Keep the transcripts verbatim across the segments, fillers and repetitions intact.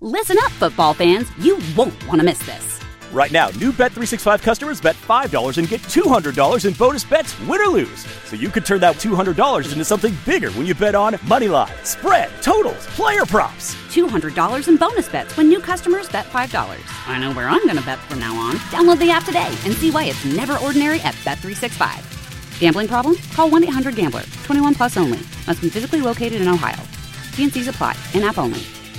Listen up, football fans. You won't want to miss this. Right now, new Bet three sixty-five customers bet five dollars and get two hundred dollars in bonus bets, win or lose. So you could turn that two hundred dollars into something bigger when you bet on money line, spread, totals, player props. two hundred dollars in bonus bets when new customers bet five dollars. I know where I'm going to bet from now on. Download the app today and see why it's never ordinary at Bet three sixty-five. Gambling problem? Call one eight hundred gambler. twenty-one plus only. Must be physically located in Ohio. T and C's apply. In-app only.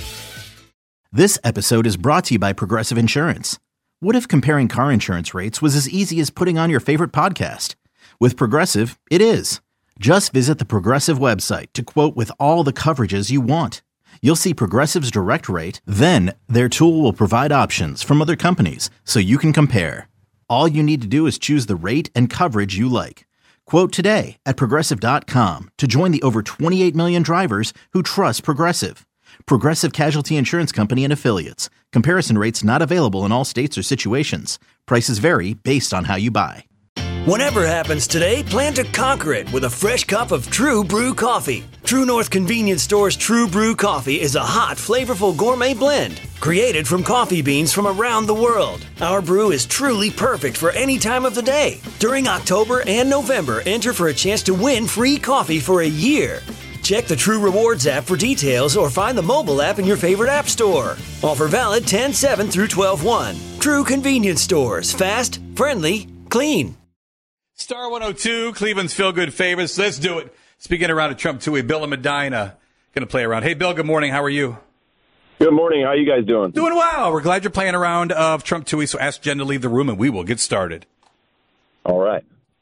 This episode is brought to you by Progressive Insurance. What if comparing car insurance rates was as easy as putting on your favorite podcast? With Progressive, it is. Just visit the Progressive website to quote with all the coverages you want. You'll see Progressive's direct rate, then their tool will provide options from other companies so you can compare. All you need to do is choose the rate and coverage you like. Quote today at Progressive dot com to join the over twenty-eight million drivers who trust Progressive. Progressive Casualty Insurance Company and Affiliates. Comparison rates not available in all states or situations. Prices vary based on how you buy. Whatever happens today, plan to conquer it with a fresh cup of True Brew coffee. True North Convenience Store's True Brew coffee is a hot, flavorful gourmet blend created from coffee beans from around the world. Our brew is truly perfect for any time of the day. During October and November, enter for a chance to win free coffee for a year. Check the True Rewards app for details or find the mobile app in your favorite app store. Offer valid ten seven through twelve one. True Convenience Stores. Fast, friendly, clean. Star one oh two, Cleveland's feel-good favorites. Let's do it. Speaking around at Trump Tui, Bill and Medina going to play around. Hey, Bill, good morning. How are you? Good morning. How are you guys doing? Doing well. We're glad you're playing a round of Trump Tui, so ask Jen to leave the room and we will get started. All right.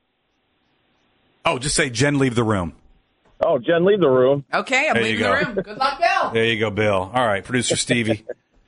Oh, just say Jen, leave the room. Oh, Jen, leave the room. Okay, I'm There leaving you the go. room. Good luck, Bill. There you go, Bill. All right, producer Stevie.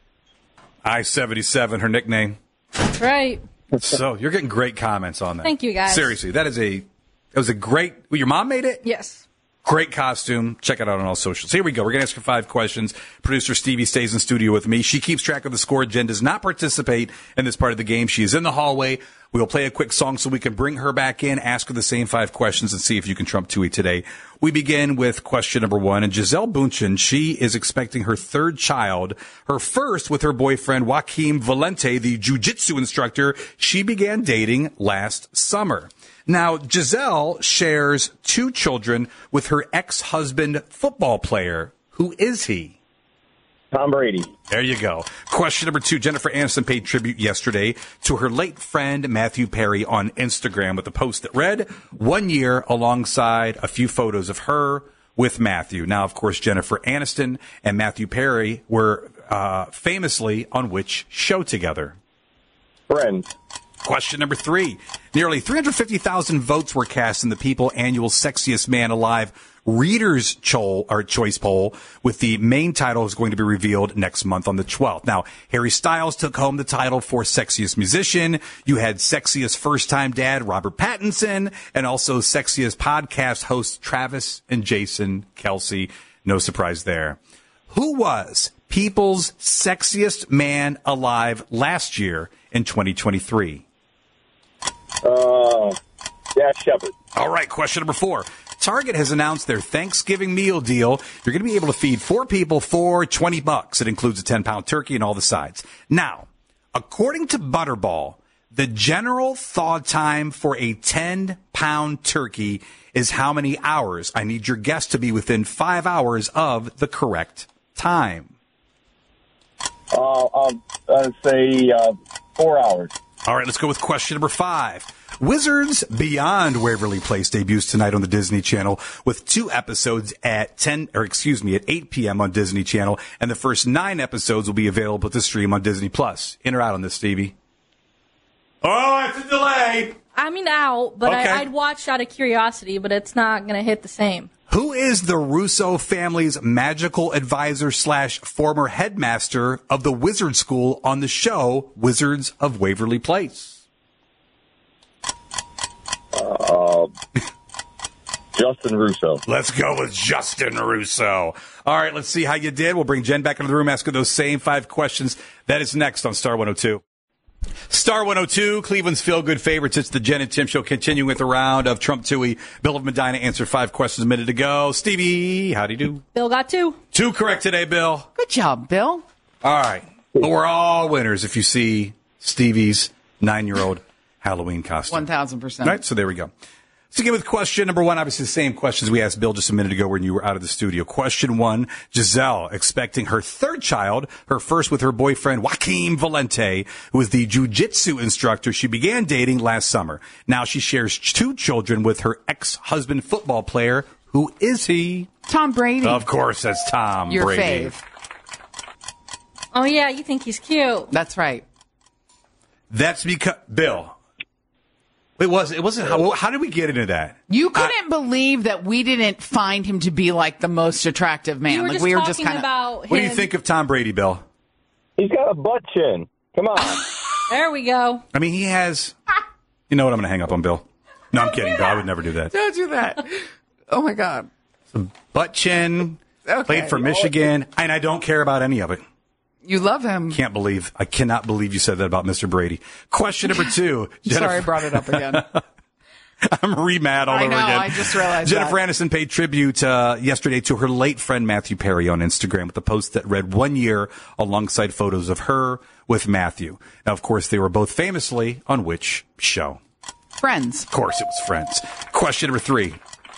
I seventy-seven, her nickname. That's right. So you're getting great comments on that. Thank you, guys. Seriously, that is a, it was a great, well, your mom made it? Yes. Great costume. Check it out on all socials. Here we go. We're going to ask her five questions. Producer Stevie stays in studio with me. She keeps track of the score. Jen does not participate in this part of the game. She is in the hallway. We'll play a quick song so we can bring her back in, ask her the same five questions, and see if you can trump Tui today. We begin with question number one. And Gisele Bündchen, she is expecting her third child, her first with her boyfriend Joaquim Valente, the jiu-jitsu instructor she began dating last summer. Now, Gisele shares two children with her ex-husband football player. Who is he? Tom Brady. There you go. Question number two. Jennifer Aniston paid tribute yesterday to her late friend Matthew Perry on Instagram with a post that read, one year alongside a few photos of her with Matthew. Now, of course, Jennifer Aniston and Matthew Perry were uh, famously on which show together? Friends. Question number three. Nearly three hundred fifty thousand votes were cast in the People annual Sexiest Man Alive Readers' Cho- or Choice Poll, with the main title is going to be revealed next month on the twelfth. Now, Harry Styles took home the title for Sexiest Musician. You had Sexiest First-Time Dad Robert Pattinson, and also Sexiest Podcast host Travis and Jason Kelce. No surprise there. Who was People's Sexiest Man Alive last year in twenty twenty-three? Uh, Dax Shepard. All right, question number four. Target has announced their Thanksgiving meal deal. You're going to be able to feed four people for twenty bucks. It includes a ten pound turkey and all the sides. Now, according to Butterball, the general thaw time for a ten pound turkey is how many hours? I need your guess to be within five hours of the correct time. Uh, I'll, I'll say uh, four hours. All right, let's go with question number five. Wizards Beyond Waverly Place debuts tonight on the Disney Channel with two episodes at ten, or excuse me, at eight p.m. on Disney Channel, and the first nine episodes will be available to stream on Disney Plus. In or out on this, Stevie? Oh, it's a delay. I mean, out, but Okay. I, I'd watch out of curiosity, but it's not going to hit the same. Who is the Russo family's magical advisor slash former headmaster of the Wizard School on the show Wizards of Waverly Place? Uh, Justin Russo. Let's go with Justin Russo. All right, let's see how you did. We'll bring Jen back into the room, ask her those same five questions. That is next on Star one oh two. Star one oh two, Cleveland's feel-good favorites. It's the Jen and Tim Show, continuing with a round of Trump Tui. Bill of Medina answered five questions a minute ago. Stevie, how'd he do? Bill got two. Two correct today, Bill. Good job, Bill. All right. But we're all winners if you see Stevie's nine-year-old Halloween costume. one thousand percent. All right, so there we go. Let's begin with question number one. Obviously, the same questions we asked Bill just a minute ago when you were out of the studio. Question one, Giselle expecting her third child, her first with her boyfriend, Joaquin Valente, who is the jiu-jitsu instructor she began dating last summer. Now she shares two children with her ex-husband football player. Who is he? Tom Brady. Of course, that's Tom Your Brady. fave. Oh, yeah, you think he's cute. That's right. That's because, Bill. It was. It wasn't. How, how did we get into that? You couldn't I, believe that we didn't find him to be like the most attractive man. You were like just we were talking just kind of. about What him. do you think of Tom Brady, Bill? He's got a butt chin. Come on. There we go. I mean, he has. You know what? I'm going to hang up on Bill. No, I'm kidding, Bill. I would never do that. Don't do that. Oh my God. Some butt chin. Okay. Played for Michigan, and I don't care about any of it. You love him. Can't believe. I cannot believe you said that about Mister Brady. Question number two. Jennifer, Sorry, I brought it up again. I'm re-mad all I over know, again. I just realized Jennifer that. Aniston paid tribute uh, yesterday to her late friend Matthew Perry on Instagram with a post that read one year alongside photos of her with Matthew. Now, of course, they were both famously on which show? Friends. Of course, it was Friends. Question number three.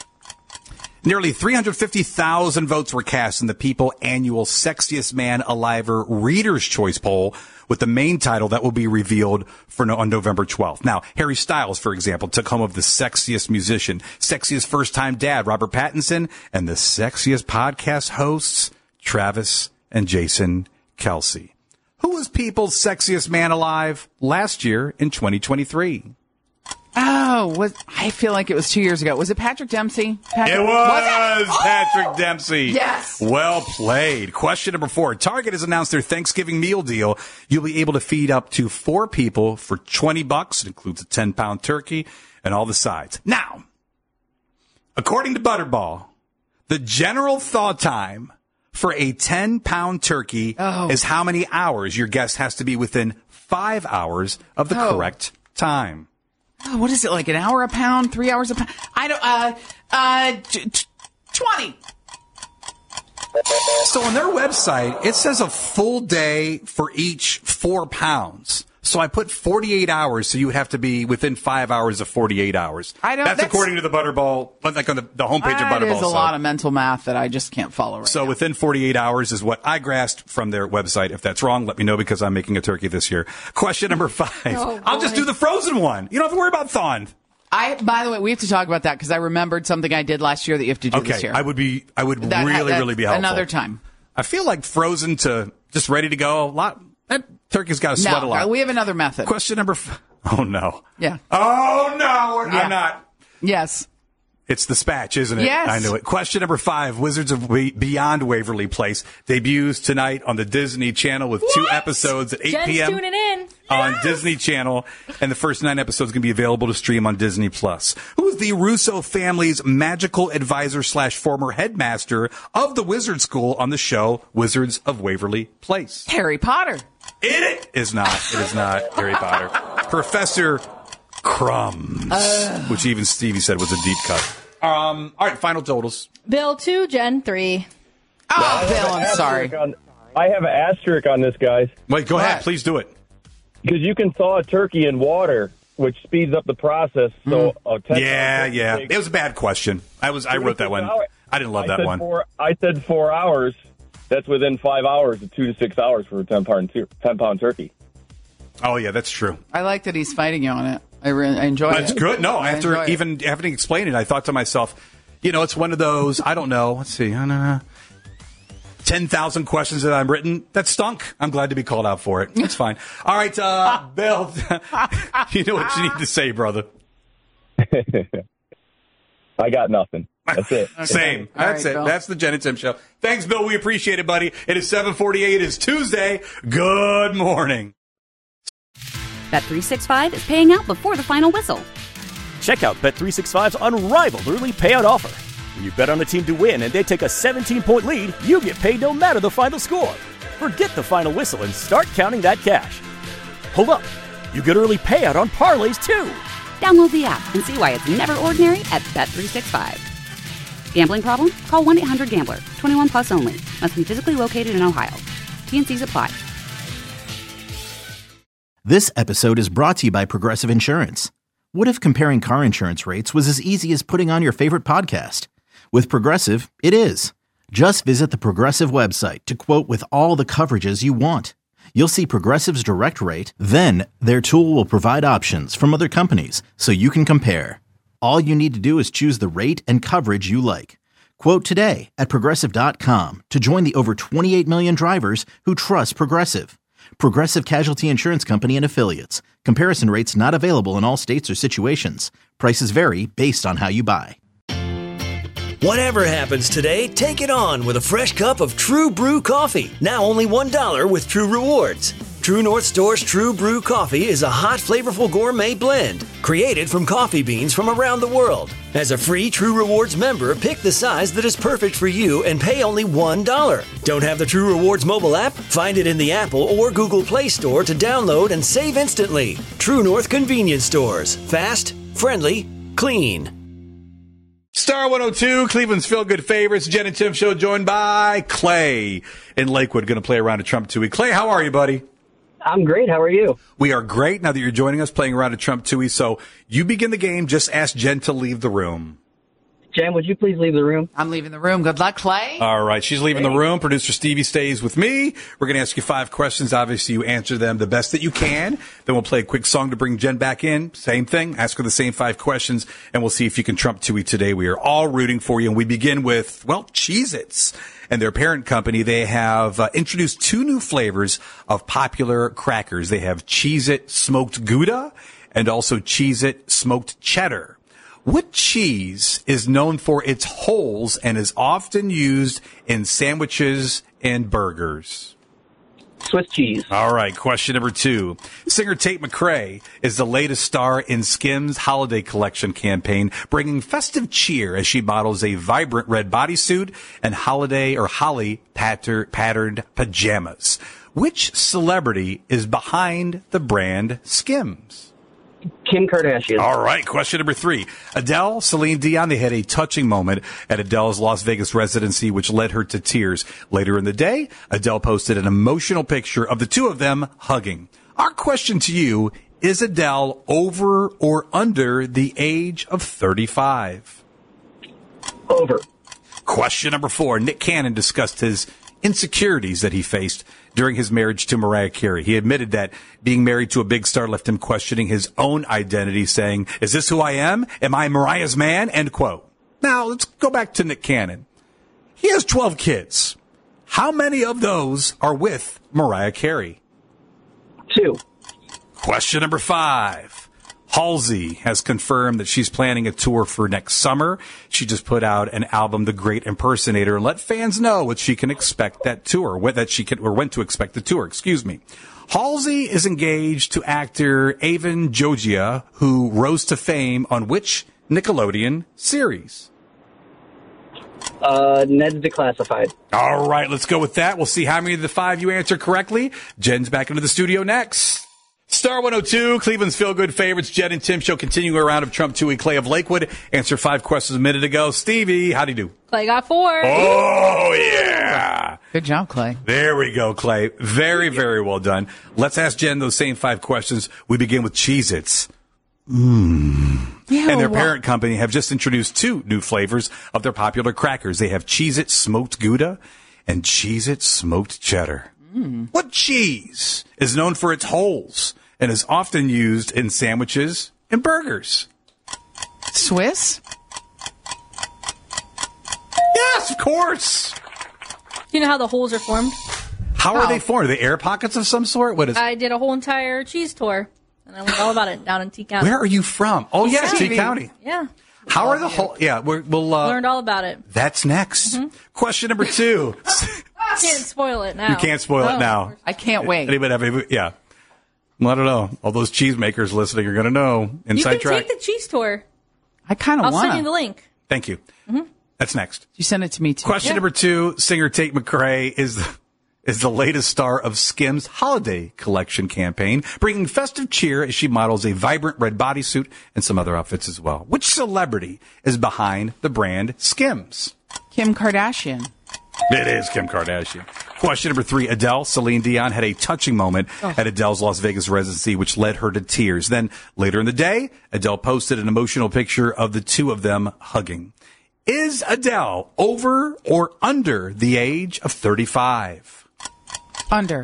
Nearly three hundred fifty thousand votes were cast in the People annual Sexiest Man Aliver Reader's Choice poll, with the main title that will be revealed for no, on November twelfth. Now, Harry Styles, for example, took home of the sexiest musician, sexiest first-time dad, Robert Pattinson, and the sexiest podcast hosts, Travis and Jason Kelce. Who was People's Sexiest Man Alive last year in twenty twenty-three? Oh, was I feel like it was two years ago. Was it Patrick Dempsey? Patrick, It was, it? Patrick Oh! Dempsey. Yes. Well played. Question number four. Target has announced their Thanksgiving meal deal. You'll be able to feed up to four people for twenty bucks. It includes a ten pound turkey and all the sides. Now, according to Butterball, the general thaw time for a ten pound turkey Oh. is how many hours your guest has to be within five hours of the Oh. correct time. Oh, what is it, like an hour a pound, three hours a pound? I don't, uh, uh, t- t- twenty. So on their website, it says a full day for each four pounds. So I put forty-eight hours, so you would have to be within five hours of forty-eight hours. I don't- That's, that's- according to the Butterball, like on the, the homepage of That Butterball. is a so. lot of mental math that I just can't follow right So now. within forty-eight hours is what I grasped from their website. If that's wrong, let me know because I'm making a turkey this year. Question number five. Oh, I'll just boy. do the frozen one. You don't have to worry about thawing. I, by the way, we have to talk about that because I remembered something I did last year that you have to do this Okay, year. I would be, I would That- really, that- really be helpful. Another time. I feel like frozen to just ready to go. A lot. That turkey's got to sweat a No, lot. we have another method. Question number f- Oh, no. Yeah. Oh, no. Yeah. I'm not. Yes. It's the Spatch, isn't it? Yes. I knew it. Question number five. Wizards of Wa- Beyond Waverly Place debuts tonight on the Disney Channel with two What? episodes at eight Jen's p.m. tuning in. on Yes. Disney Channel, and the first nine episodes can be available to stream on Disney Plus. Who is the Russo family's magical advisor slash former headmaster of the Wizard School on the show Wizards of Waverly Place? Harry Potter. It is not. It is not Harry Potter. Professor Crumbs, Uh. which even Stevie said was a deep cut. Um. All right, final totals. Bill two, Jen three. Oh, Bill, I'm sorry. On, I have an asterisk on this, guys, Wait, go ahead. What? Please do it. because you can thaw a turkey in water, which speeds up the process. So a ten Yeah, pound yeah. turkey It was a bad question. I was. I wrote that one. hours. I didn't love I that said one. Four, I said four hours. That's within five hours of two to six hours for a ten pound tur- ten pound turkey. Oh yeah, that's true. I like that he's fighting you on it. I, re- I enjoy That's it. good. No, I after enjoy it. even having explained it, I thought to myself, you know, it's one of those. I don't know. Let's see. I don't know. ten thousand questions that I've written. That stunk. I'm glad to be called out for it. It's fine. All right, uh, Bill, you know what you need to say, brother. I got nothing. That's it. Same. All That's right, it. Bill. That's the Jen and Tim show. Thanks, Bill. We appreciate it, buddy. It is seven forty-eight. It is Tuesday. Good morning. Bet three sixty-five is paying out before the final whistle. Check out Bet three sixty-five's unrivaled early payout offer. When you bet on a team to win and they take a seventeen point lead, you get paid no matter the final score. Forget the final whistle and start counting that cash. Hold up. You get early payout on parlays, too. Download the app and see why it's never ordinary at Bet three sixty-five. Gambling problem? Call one eight hundred gambler. twenty-one plus only. Must be physically located in Ohio. T and C's apply. This episode is brought to you by Progressive Insurance. What if comparing car insurance rates was as easy as putting on your favorite podcast? With Progressive, it is. Just visit the Progressive website to quote with all the coverages you want. You'll see Progressive's direct rate, then their tool will provide options from other companies so you can compare. All you need to do is choose the rate and coverage you like. Quote today at Progressive dot com to join the over twenty-eight million drivers who trust Progressive. Progressive Casualty Insurance Company and Affiliates. Comparison rates not available in all states or situations. Prices vary based on how you buy. Whatever happens today, take it on with a fresh cup of True Brew coffee. Now only one dollar with True Rewards. True North Store's True Brew coffee is a hot, flavorful gourmet blend created from coffee beans from around the world. As a free True Rewards member, pick the size that is perfect for you and pay only one dollar. Don't have the True Rewards mobile app? Find it in the Apple or Google Play Store to download and save instantly. True North Convenience Stores. Fast, friendly, clean. Star one oh two, Cleveland's feel-good favorites. Jen and Tim show joined by Clay in Lakewood. Going to play around a Trump Tui. Clay, how are you, buddy? I'm great. How are you? We are great now that you're joining us playing around a Trump Tui. So you begin the game. Just ask Jen to leave the room. Jen, would you please leave the room? I'm leaving the room. Good luck, Clay. All right. She's leaving the room. Producer Stevie stays with me. We're going to ask you five questions. Obviously, you answer them the best that you can. Then we'll play a quick song to bring Jen back in. Same thing. Ask her the same five questions, and we'll see if you can trump Tui today. We are all rooting for you, and we begin with, well, Cheez-Its. And their parent company, they have uh, introduced two new flavors of popular crackers. They have Cheez-It Smoked Gouda and also Cheez-It Smoked Cheddar. What cheese is known for its holes and is often used in sandwiches and burgers? Swiss cheese. All right, question number two. Singer Tate McRae is the latest star in Skims' holiday collection campaign, bringing festive cheer as she models a vibrant red bodysuit and holiday or holly patter- patterned pajamas. Which celebrity is behind the brand Skims? Kim Kardashian. All right, question number three. Adele, Celine Dion, they had a touching moment at Adele's Las Vegas residency, which led her to tears. Later in the day, Adele posted an emotional picture of the two of them hugging. Our question to you, is Adele over or under the age of thirty-five? Over. Question number four. Nick Cannon discussed his insecurities that he faced during his marriage to Mariah Carey. He admitted that being married to a big star left him questioning his own identity, saying, "Is this who I am? Am I Mariah's man?" End quote. Now, let's go back to Nick Cannon. He has twelve kids. How many of those are with Mariah Carey? Two. Question number five. Halsey has confirmed that she's planning a tour for next summer. She just put out an album, The Great Impersonator, and let fans know what she can expect that tour, what that she can, or when to expect the tour, excuse me. Halsey is engaged to actor Avon Jogia, who rose to fame on which Nickelodeon series? Uh, Ned's Declassified. All right, let's go with that. We'll see how many of the five you answer correctly. Jen's back into the studio next. Star one oh two, Cleveland's feel-good favorites, Jen and Tim show continuing a round of Trump Tui. Clay of Lakewood answered five questions a minute ago. Stevie, how'd he do? Clay got four. Oh, yeah. Good job, Clay. There we go, Clay. Very, very well done. Let's ask Jen those same five questions. We begin with Cheez-Its. Mmm. Yeah, and their well, parent company have just introduced two new flavors of their popular crackers. They have Cheez-It Smoked Gouda and Cheez-It Smoked Cheddar. Mm. What cheese is known for its holes and is often used in sandwiches and burgers? Swiss? Yes, of course. Do you know how the holes are formed? How How? are they formed? Are they air pockets of some sort? What is? I did a whole entire cheese tour, and I learned all about it down in T County. Where are you from? Oh, yes, T County. Yeah. How are the whole? Yeah, we're, we'll. Uh, Learned all about it. That's next. Mm-hmm. Question number two. Can't spoil it now. You can't spoil No. it now. I can't wait. Anybody have any? Yeah. Well, I don't know. All those cheesemakers listening are going to know. Inside You can track. take the cheese tour. I kind of I'll want send you the to. link. Thank you. Mm-hmm. That's next. You send it to me, too. Question Yeah. number two. Singer Tate McRae is the, is the latest star of Skims' holiday collection campaign, bringing festive cheer as she models a vibrant red bodysuit and some other outfits as well. Which celebrity is behind the brand Skims? Kim Kardashian. It is Kim Kardashian. Question number three. Adele, Celine Dion, had a touching moment oh. at Adele's Las Vegas residency, which led her to tears. Then later in the day, Adele posted an emotional picture of the two of them hugging. Is Adele over or under the age of thirty-five? Under.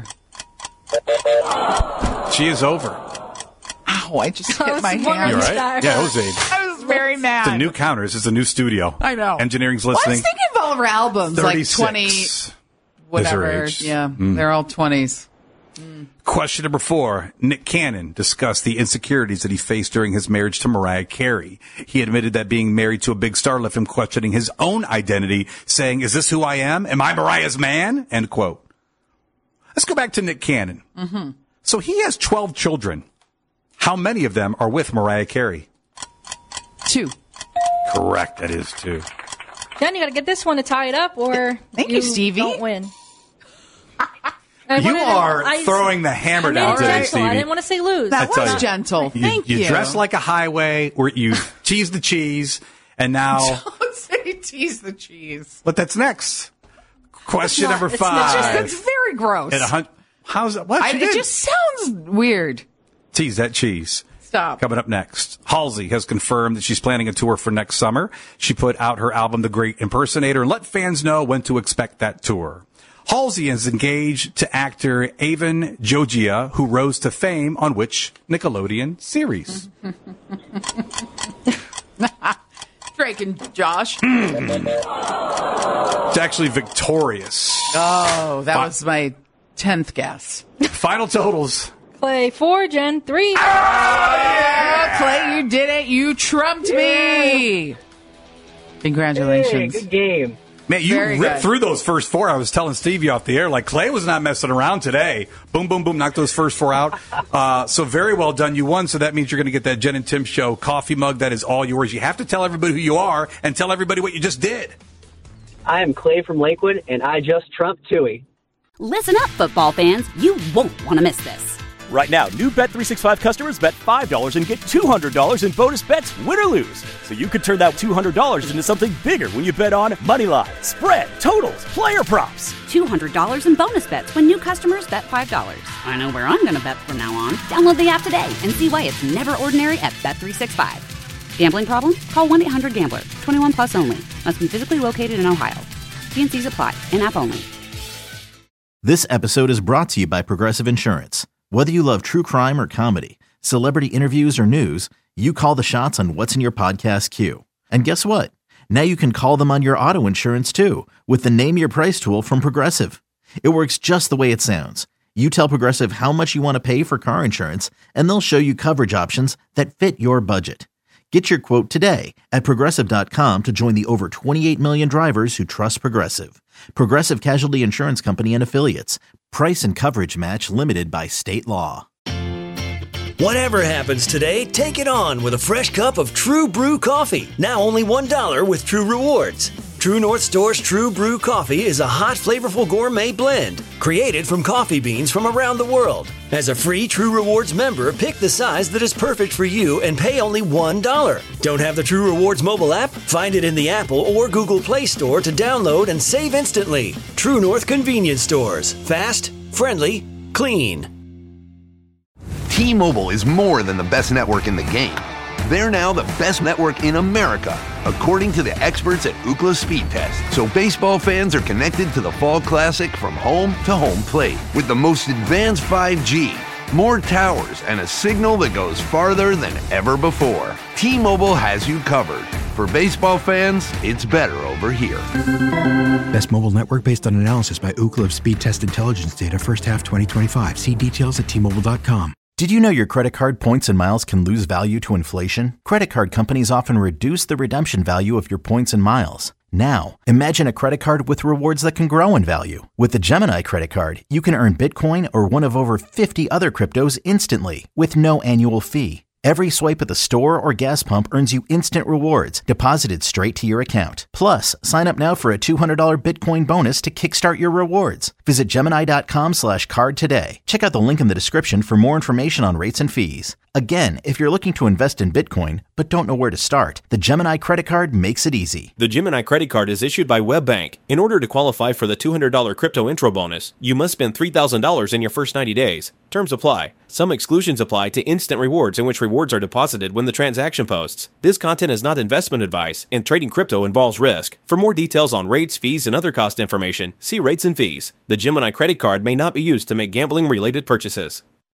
She is over. Ow, I just hit my hand. You're right. Yeah, it was a... I was very mad. It's a new counter. This is a new studio. I know. Engineering's listening. Well, I was thinking of all of her albums, like twenty... Whatever. Yeah, mm. They're all twenties. Mm. Question number four. Nick Cannon discussed the insecurities that he faced during his marriage to Mariah Carey. He admitted that being married to a big star left him questioning his own identity, saying, "Is this who I am? Am I Mariah's man?" End quote. Let's go back to Nick Cannon. Mm-hmm. So he has twelve children. How many of them are with Mariah Carey? Two. Correct. That is two. Jen, you got to get this one to tie it up, or Thank you, you, Stevie. Don't win. You are to, I, throwing the hammer I down today, gentle. Stevie. I didn't want to say lose. That was you, gentle. You, Thank you. You dress like a highway, or you tease the cheese, and now... Don't say tease the cheese. But that's next. Question not, number it's five. not. It's, just, it's very gross. At a hun- How's that? What? I, it just sounds weird. Tease that cheese. Stop. Coming up next, Halsey has confirmed that she's planning a tour for next summer. She put out her album, The Great Impersonator, and let fans know when to expect that tour. Halsey is engaged to actor Avon Jogia, who rose to fame on which Nickelodeon series? Drake and Josh. It's actually Victorious. Oh, that was my tenth guess. Final totals. Clay four, Jen three. Oh, yeah, Clay, you did it. You trumped me. Congratulations. Hey, good game. Man, you Very ripped good. through those first four. I was telling Stevie off the air, like, Clay was not messing around today. Boom, boom, boom, knocked those first four out. Uh, so very well done. You won, so that means you're going to get that Jen and Tim Show coffee mug. That is all yours. You have to tell everybody who you are and tell everybody what you just did. I am Clay from Lakewood, and I just trumped Tui. Listen up, football fans. You won't want to miss this. Right now, new Bet three sixty-five customers bet five dollars and get two hundred dollars in bonus bets, win or lose. So you could turn that two hundred dollars into something bigger when you bet on money line, spread, totals, player props. two hundred dollars in bonus bets when new customers bet five dollars. I know where I'm going to bet from now on. Download the app today and see why it's never ordinary at Bet three sixty-five. Gambling problem? Call one eight hundred gambler. twenty-one plus only. Must be physically located in Ohio. T and C's apply. In-app only. This episode is brought to you by Progressive Insurance. Whether you love true crime or comedy, celebrity interviews or news, you call the shots on what's in your podcast queue. And guess what? Now you can call them on your auto insurance too with the Name Your Price tool from Progressive. It works just the way it sounds. You tell Progressive how much you want to pay for car insurance, and they'll show you coverage options that fit your budget. Get your quote today at Progressive dot com to join the over twenty-eight million drivers who trust Progressive. Progressive Casualty Insurance Company and Affiliates. Price and coverage match limited by state law. Whatever happens today, take it on with a fresh cup of True Brew coffee. Now only one dollar with True Rewards. True North Store's True Brew coffee is a hot, flavorful gourmet blend created from coffee beans from around the world. As a free True Rewards member, pick the size that is perfect for you and pay only one dollar. Don't have the True Rewards mobile app? Find it in the Apple or Google Play Store to download and save instantly. True North Convenience Stores. Fast, friendly, clean. T-Mobile is more than the best network in the game. They're now the best network in America, according to the experts at Ookla Speed Test. So baseball fans are connected to the Fall Classic from home to home plate with the most advanced five G, more towers, and a signal that goes farther than ever before. T-Mobile has you covered. For baseball fans, it's better over here. Best mobile network based on analysis by Ookla Speed Test Intelligence data first half twenty twenty-five. See details at T Mobile dot com. Did you know your credit card points and miles can lose value to inflation? Credit card companies often reduce the redemption value of your points and miles. Now, imagine a credit card with rewards that can grow in value. With the Gemini credit card, you can earn Bitcoin or one of over fifty other cryptos instantly with no annual fee. Every swipe at the store or gas pump earns you instant rewards deposited straight to your account. Plus, sign up now for a two hundred dollars Bitcoin bonus to kickstart your rewards. Visit Gemini.com slash card today. Check out the link in the description for more information on rates and fees. Again, if you're looking to invest in Bitcoin but don't know where to start, the Gemini Credit Card makes it easy. The Gemini Credit Card is issued by WebBank. In order to qualify for the two hundred dollars crypto intro bonus, you must spend three thousand dollars in your first ninety days. Terms apply. Some exclusions apply to instant rewards, in which rewards are deposited when the transaction posts. This content is not investment advice, and trading crypto involves risk. For more details on rates, fees, and other cost information, see rates and fees. The Gemini Credit Card may not be used to make gambling-related purchases.